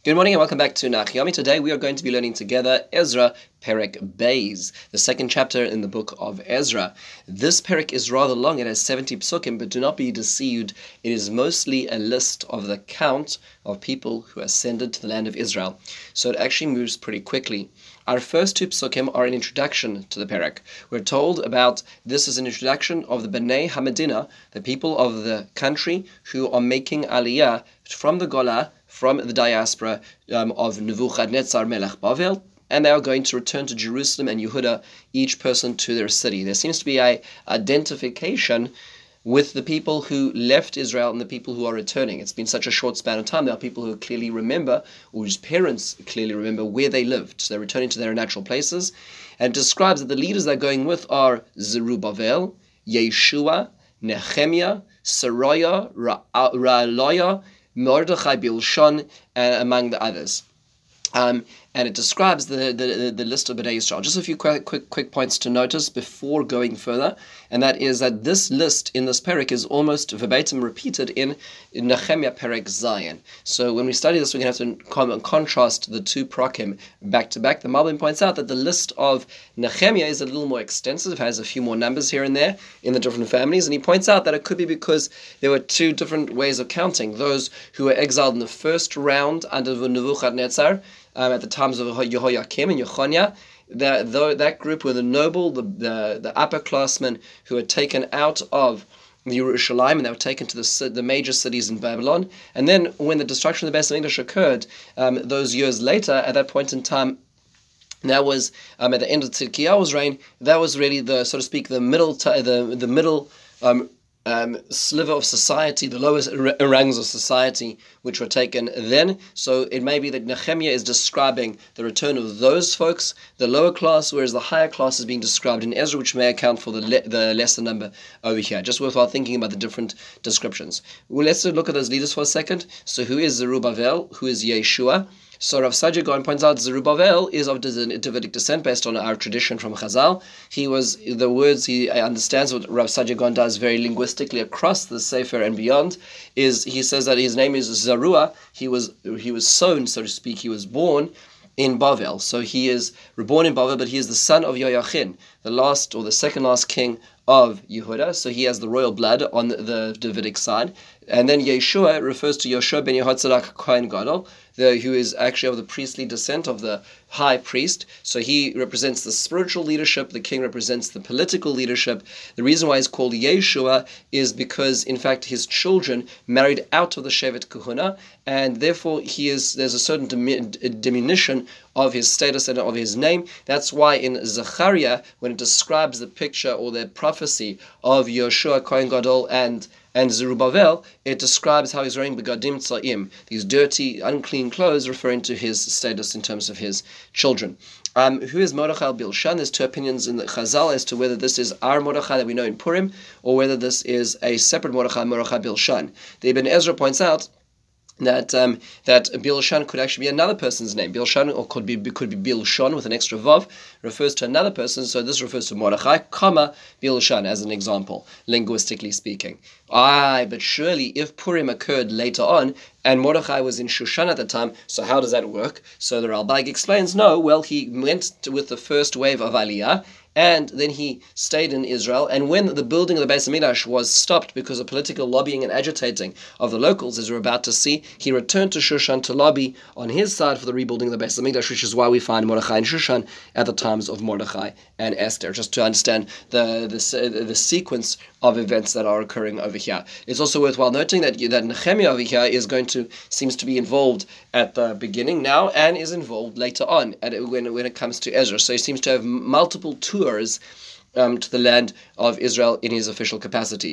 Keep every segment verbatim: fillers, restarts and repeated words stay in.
Good morning and welcome back to Nachyomi. Today we are going to be learning together Ezra Perek Beis, the second chapter in the book of Ezra. This Perek is rather long, it has seventy psukim, but do not be deceived, it is mostly a list of the count of people who ascended to the land of Israel. So it actually moves pretty quickly. Our first two psukim are an introduction to the Perek. We're told about this is an introduction of the Bnei HaMedina, the people of the country who are making aliyah from the Golah, from the diaspora um, of Nebuchadnezzar Melech Bavel, and they are going to return to Jerusalem and Yehuda, each person to their city. There seems to be a identification with the people who left Israel and the people who are returning. It's been such a short span of time. There are people who clearly remember, or whose parents clearly remember, where they lived. So they're returning to their natural places. And it describes that the leaders they're going with are Zerubbabel, Yeshua, Nehemiah, Seraiah, Reelaiah, Mordechai Bilshan, uh, among the others. Um, and it describes the, the, the list of Bnei Yisrael. Just a few quick, quick quick points to notice before going further, and that is that this list in this Perek is almost verbatim repeated in, in Nehemiah Perek Zion. So when we study this, we're going to have to con- contrast the two Prakim back to back. The Malbim points out that the list of Nehemiah is a little more extensive, has a few more numbers here and there in the different families, and he points out that it could be because there were two different ways of counting. Those who were exiled in the first round under Nebuchadnezzar, Um, at the times of Jehoiakim and Yechoniah, that, that group were the noble, the, the, the upperclassmen who were taken out of Yerushalayim, and they were taken to the, the major cities in Babylon. And then when the destruction of the Beis Hamikdash occurred, um, those years later, at that point in time, that was um, at the end of Tzidkiyahu's reign, that was really the, so to speak, the middle, t- the, the middle um, Um, sliver of society, the lowest r- ranks of society, which were taken then. So it may be that Nehemiah is describing the return of those folks, the lower class, whereas the higher class is being described in Ezra, which may account for the le- the lesser number over here. Just worthwhile thinking about the different descriptions. Well, let's look at those leaders for a second. So who is Zerubbabel? Who is Yeshua? So Rav Saadia Gaon points out Zerubbabel is of Davidic descent based on our tradition from Chazal. He was, the words he understands, what Rav Saadia Gaon does very linguistically across the Sefer and beyond, is he says that his name is Zarua. He was he was sown, so to speak, he was born in Bavel. So he is reborn in Bavel, but he is the son of Yoyachin, the last or the second last king of Yehuda. So he has the royal blood on the Davidic side. And then Yeshua refers to Yoshua ben Yehotzadok Kohen Gadol, the, who is actually of the priestly descent of the high priest. So he represents the spiritual leadership. The king represents the political leadership. The reason why he's called Yeshua is because, in fact, his children married out of the Shevet Kahuna, and therefore he is there's a certain dim- diminution of his status and of his name. That's why in Zechariah, when it describes the picture or the prophecy of Yoshua Kohen Gadol and And Zerubbabel, it describes how he's wearing begadim tza'im, these dirty, unclean clothes, referring to his status in terms of his children. Um, who is Mordechai Bilshan? There's two opinions in the Chazal as to whether this is our Mordechai that we know in Purim, or whether this is a separate Mordechai, Mordechai Bilshan. The Ibn Ezra points out that um, that Bilshan could actually be another person's name. Bilshan, or could be could be Bilshon with an extra vav, refers to another person. So this refers to Mordechai, comma Bilshan as an example, linguistically speaking. Aye, but surely if Purim occurred later on and Mordechai was in Shushan at the time, so how does that work? So the Ralbag explains, no, well, he went to, with the first wave of Aliyah, and then he stayed in Israel. And when the building of the Beis Hamikdash was stopped because of political lobbying and agitating of the locals, as we're about to see, he returned to Shushan to lobby on his side for the rebuilding of the Beis Hamikdash, which is why we find Mordechai in Shushan at the times of Mordechai and Esther, just to understand the the, the sequence of events that are occurring over here. It's also worthwhile noting that, that Nehemiah over here is going to, seems to be involved at the beginning now and is involved later on at, when, when it comes to Ezra. So he seems to have multiple tours um, to the land of Israel in his official capacity.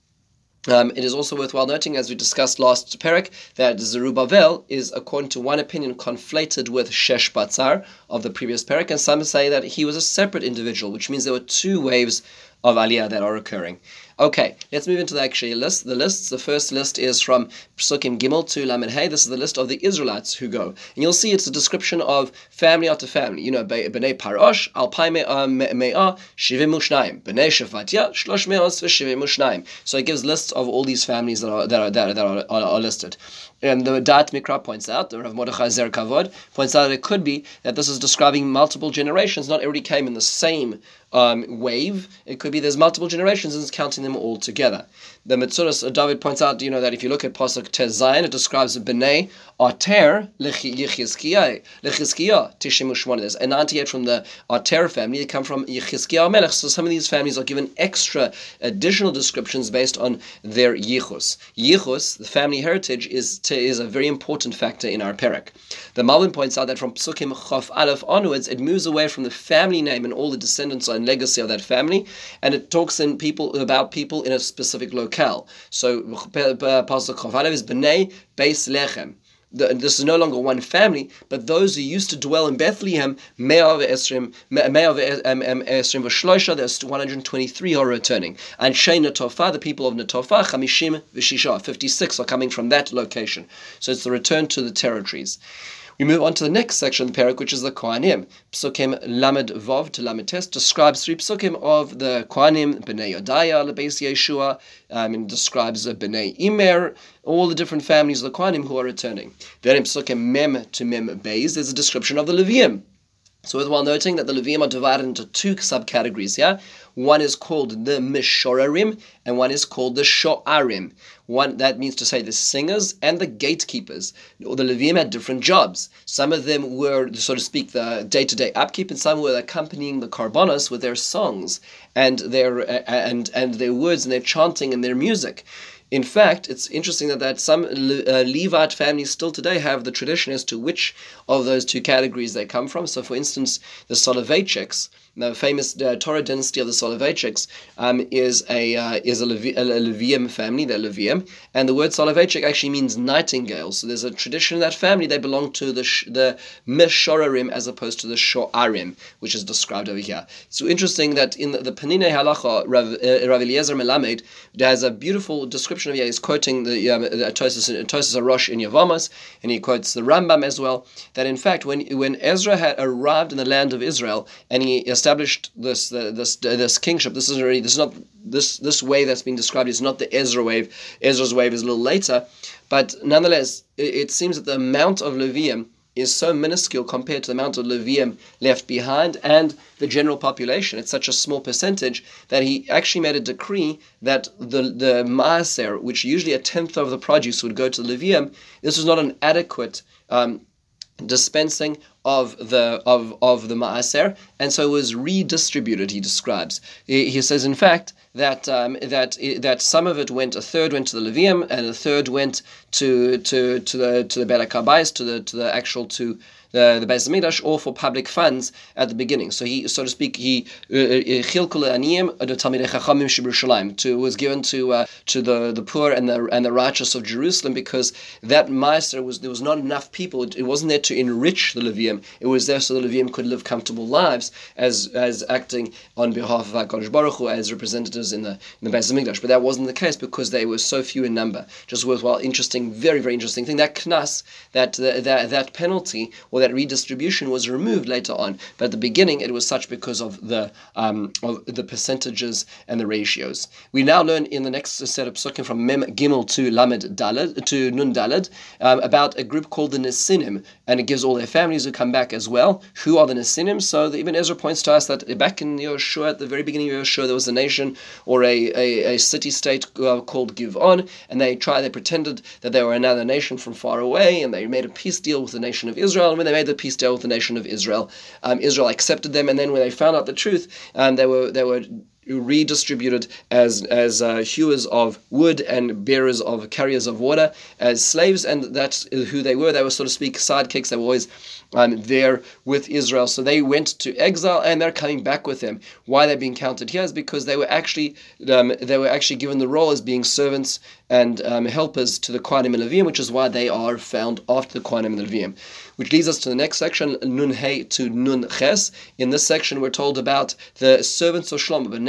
Um, it is also worthwhile noting, as we discussed last Perek, that Zerubbabel is, according to one opinion, conflated with Sheshbatzar of the previous Perek, and some say that he was a separate individual, which means there were two waves of Aliyah that are occurring. Okay, let's move into the actual list. The lists, the first list is from Psukim Gimel to Lamed Hey. This is the list of the Israelites who go. And you'll see it's a description of family after family. You know, B'nai Parosh, Alpai Me'ah, Shivim Ushnaim. B'nai Shefatya, Shlosh Me'os, Shivim Ushnaim. So it gives lists of all these families that are that are, that are, that are, are, are listed. And the Dat Mikra points out, the Rav Mordechai Zer Kavod points out that it could be that this is describing multiple generations. Not everybody came in the same um, wave. It could be there's multiple generations and it's counting them all together. The Metzuras David points out, you know, that if you look at Pasuk Tez Zayin, it describes B'nai Ater Yechizkiyah Yechizkiyah Tishim Ushmon. There's a ninety-eight from the Ater family. They come from Yechizkiyah Melech. So some of these families are given extra additional descriptions based on their yichus. Yichus, the family heritage, is to, is a very important factor in our parak. The Malvin points out that from Psukim Chof Aleph onwards, it moves away from the family name and all the descendants and legacy of that family, and it talks in people about people in a specific locale. So Pasuk Chof Aleph is B'nai Beis Lechem. The, this is no longer one family, but those who used to dwell in Bethlehem, Me'ah ve'esrim, Me'ah ve'esrim v'shloisha, there's one hundred twenty-three are returning. And Shei Netofa, the people of Netofa, Chamishim v'shisha, fifty-six are coming from that location. So it's the return to the territories. We move on to the next section of the parak, which is the Kohanim. Psukim Lamed Vav to Lamed Tes describes three psukim of the Kohanim, B'nai Yodaya, Lebeis Yeshua, um, and describes uh, B'nai Imer, all the different families of the Kohanim who are returning. Then in Psukim Mem to Mem Beis, there's a description of the Leviim. So worthwhile noting that the Leviim are divided into two subcategories, yeah? One is called the Mishorarim, and one is called the Sho'arim. One, that means to say the singers and the gatekeepers. Or the Leviim had different jobs. Some of them were, so to speak, the day-to-day upkeep, and some were accompanying the Karbonos with their songs and their uh, and and their words and their chanting and their music. In fact, it's interesting that, that some uh, Levite families still today have the tradition as to which of those two categories they come from. So, for instance, the Soloveitchiks, the famous uh, Torah dynasty of the Soloveitchiks, um, is a uh, is a, Levi- a Levium family, they're Levium, and the word Soloveitchik actually means nightingale. So there's a tradition in that family, they belong to the sh- the Mishorarim as opposed to the Sho'arim, which is described over here. So interesting that in the, the Peninei Halacha, Rav, uh, Rav Eliezer Melamed, there's a beautiful description of here. He's quoting the, um, the Tosos Arosh in Yevamos, and he quotes the Rambam as well, that in fact when when Ezra had arrived in the land of Israel and he established this uh, this uh, this kingship, this is already this is not this this wave that's being described is not the Ezra wave. Ezra's wave is a little later, but nonetheless, it, it seems that the amount of Levium is so minuscule compared to the amount of Levium left behind and the general population. It's such a small percentage that he actually made a decree that the the Maaser, which usually a tenth of the produce would go to Levium, this was not an adequate um, dispensing of the of of the Maaser, and so it was redistributed. He describes. He, he says, in fact, that um, that that some of it went, a third went to the Levium, and a third went to to to the to the Beit HaKabayis, to the to the actual to the the Beis Hamikdash, or for public funds at the beginning. So he, so to speak, he chilkul aniyim the Talmidei Chachamim Shebirushalayim to was given to uh, to the, the poor and the and the righteous of Jerusalem, because that Maaser was there was not enough people. It, it wasn't there to enrich the Levium. It was there so the Levium could live comfortable lives as as acting on behalf of HaKadosh Baruch Hu as representatives in the in the Beis Hamikdash. But that wasn't the case because they were so few in number. Just worthwhile, interesting, very very interesting thing. That knas, that that that penalty or that redistribution was removed later on, but at the beginning it was such because of the um, of the percentages and the ratios. We now learn in the next set of psukim from Mem Gimel to Lamed Daled to Nun Daled um, about a group called the Nesinim, and it gives all their families who come back as well. Who are the Nesinim? So the Ibn Ezra points to us that back in Yehoshua, at the very beginning of Yehoshua, there was a nation or a, a, a city-state uh, called Giv'on, and they tried, they pretended that they were another nation from far away, and they made a peace deal with the nation of Israel, and when they made the peace deal with the nation of Israel, um, Israel accepted them, and then when they found out the truth, um, they were they were redistributed as as uh, hewers of wood and bearers of carriers of water as slaves, and that's who they were. They were, so to speak, sidekicks. They were always um, there with Israel. So they went to exile, and they're coming back with them. Why they're being counted here is because they were actually um, they were actually given the role as being servants and um, helpers to the Kohanim and Leviim, which is why they are found after the Kohanim and Leviim. Which leads us to the next section, Nun Hey to Nun Ches. In this section, we're told about the servants of Shlomo,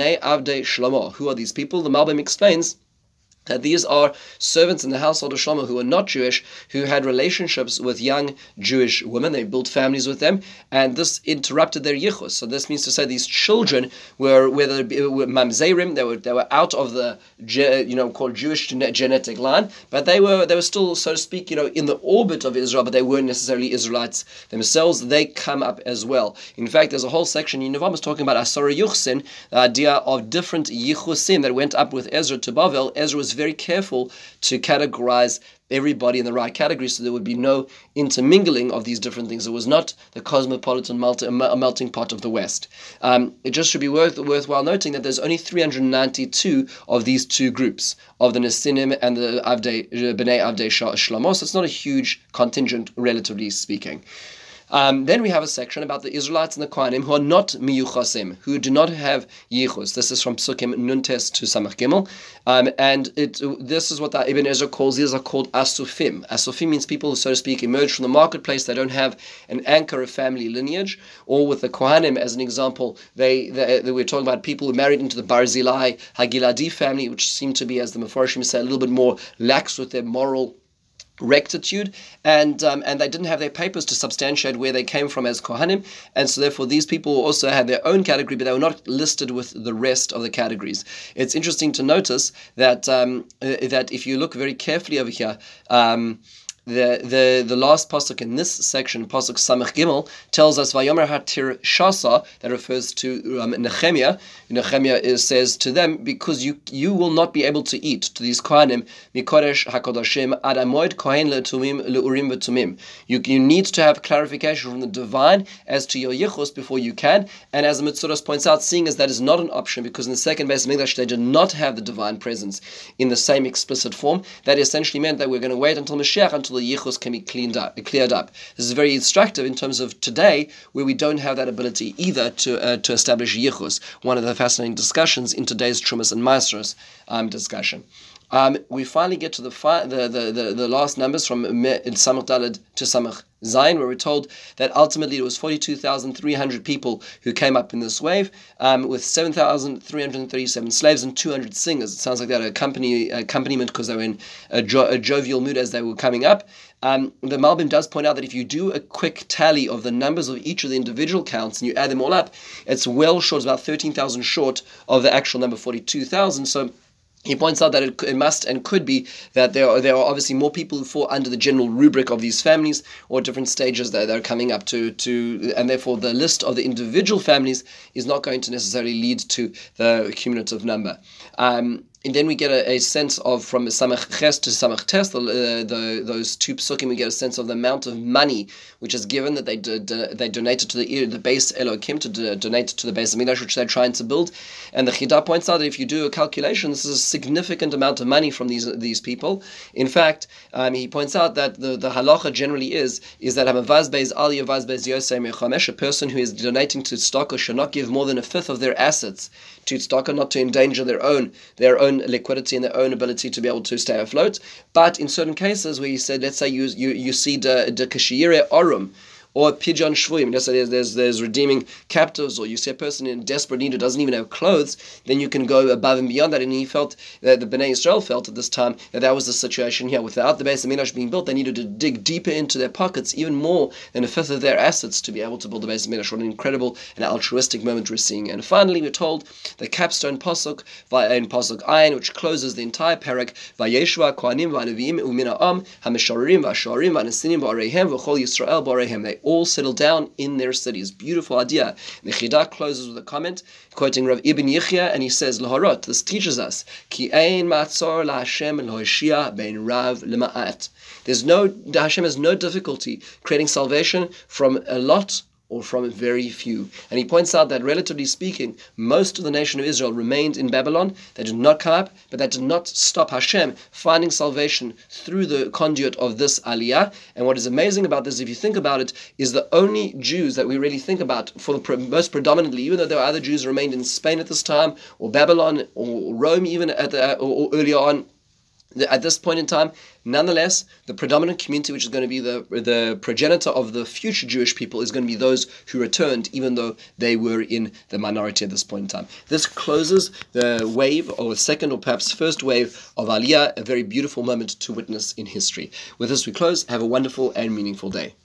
B'nai Avdei Shlomo. Who are these people? The Malbim explains that these are servants in the household of Shlomo who are not Jewish, who had relationships with young Jewish women. They built families with them, and this interrupted their yichus. So this means to say these children were, whether it be, were mamzerim, they were they were out of the you know called Jewish genetic line, but they were they were still, so to speak, you know in the orbit of Israel, but they weren't necessarily Israelites themselves. They come up as well. In fact, there's a whole section in Nevam is talking about Asara Yuchsin, the idea of different yichusim that went up with Ezra to Bavel. Ezra was very careful to categorize everybody in the right category, so there would be no intermingling of these different things. It was not the cosmopolitan multi, melting pot of the West. Um, it just should be worth, worthwhile noting that there's only three hundred ninety-two of these two groups, of the Nesinim and the Avdei, B'nai Avdei Shlomo, so it's not a huge contingent, relatively speaking. Um, then we have a section about the Israelites and the Kohanim who are not miyuchasim, who do not have yichus. This is from Psukim Nuntes to Samach Gimel, um, and it this is what the Ibn Ezra calls. These are called asufim. Asufim means people who, so to speak, emerge from the marketplace. They don't have an anchor of family lineage. Or with the Kohanim, as an example, they, they, they we're talking about people who married into the Barzilai Hagiladi family, which seem to be, as the Mefarshim say, a little bit more lax with their moral rectitude, and um, and they didn't have their papers to substantiate where they came from as Kohanim, and so therefore these people also had their own category, but they were not listed with the rest of the categories. It's interesting to notice that um, uh, that if you look very carefully over here, um, The, the the last pasuk in this section, pasuk Samach Gimel, tells us Vayomer Hatir Shasa, that refers to um, Nehemiah. Nehemiah is, says to them, because you you will not be able to eat, to these Kohanim, Mikodesh HaKodashim Ad Amoid Kohen Le'tumim Le'urim V'tumim. You you need to have clarification from the divine as to your yichus before you can. And as the Mitzuros points out, seeing as that is not an option, because in the second Beis Hamikdash they did not have the divine presence in the same explicit form, that essentially meant that we're going to wait until Mashiach, until the yichus can be cleaned up, cleared up. This is very instructive in terms of today, where we don't have that ability either to uh, to establish yichus. One of the fascinating discussions in today's Trumas and Maasros um, discussion. Um, we finally get to the, fi- the, the, the the last numbers from Samach Daled to Samach Zayin, where we're told that ultimately it was forty-two thousand three hundred people who came up in this wave, um, with seven thousand three hundred thirty-seven slaves and two hundred singers. It sounds like that accompany, accompaniment because they were in a, jo- a jovial mood as they were coming up. Um, the Malbim does point out that if you do a quick tally of the numbers of each of the individual counts and you add them all up, it's well short, it's about thirteen thousand short of the actual number forty-two thousand. So he points out that it, it must and could be that there are there are obviously more people who fall under the general rubric of these families or different stages that they're coming up to, to, and therefore the list of the individual families is not going to necessarily lead to the cumulative number. Um, And then we get a, a sense of, from Samach Ches to Samach Tes, the, uh, the, those two psukim, we get a sense of the amount of money which is given that they do, do, they donated to the the base Elohim, to do, donate to the base Hamikdash, which they're trying to build. And the Chidah points out that if you do a calculation, this is a significant amount of money from these these people. In fact, um, he points out that the, the halacha generally is is that Hamavaz Beis Ali Avaz Beis Yosei Mechamesh, a person who is donating to tzedakah should not give more than a fifth of their assets to tzedakah, not to endanger their own their own liquidity and their own ability to be able to stay afloat. But in certain cases where you said, let's say you you, you see the the kashire orum, or pidyon shvuim, let's say there's, there's there's redeeming captives, or you see a person in desperate need who doesn't even have clothes, then you can go above and beyond that. And he felt, that the Bnei Israel felt at this time, that that was the situation here. Without the Beis Hamikdash being built, they needed to dig deeper into their pockets, even more than a fifth of their assets, to be able to build the Beis Hamikdash. What an incredible and altruistic moment we're seeing. And finally, we're told the capstone pasuk in pasuk Ayin, which closes the entire parak, Vayeshua Kohanim V'Anavim U'Mina Am HaMesharim V'Asharim V'Anesinim B'Areihem V'Chol Yisrael B'Areihem. They all settle down in their cities. Beautiful idea. The Chidah closes with a comment, quoting Rav Ibn Yichya, and he says, L'Horot, this teaches us, Ki ein ma'atzor la'Hashem l'hoshia bein rav l'ma'at. There's no, Hashem has no difficulty creating salvation from a lot or from very few. And he points out that, relatively speaking, most of the nation of Israel remained in Babylon. They did not come up, but that did not stop Hashem finding salvation through the conduit of this aliyah. And what is amazing about this, if you think about it, is the only Jews that we really think about, for the pre- most predominantly, even though there were other Jews who remained in Spain at this time, or Babylon, or Rome even at the, or, or earlier on, at this point in time. Nonetheless, the predominant community, which is going to be the the progenitor of the future Jewish people, is going to be those who returned, even though they were in the minority at this point in time. This closes the wave, or second, or perhaps first wave of Aliyah, a very beautiful moment to witness in history. With this, we close. Have a wonderful and meaningful day.